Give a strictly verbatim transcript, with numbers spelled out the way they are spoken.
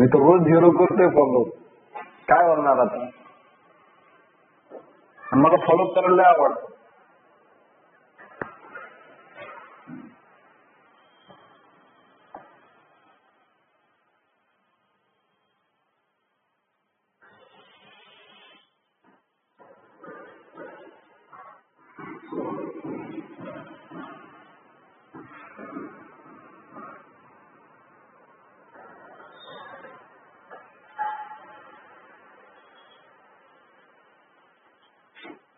मी तर रोज झिरो करतोय फॉलो. काय होणार आता. मला फॉलो करायला आवडतं.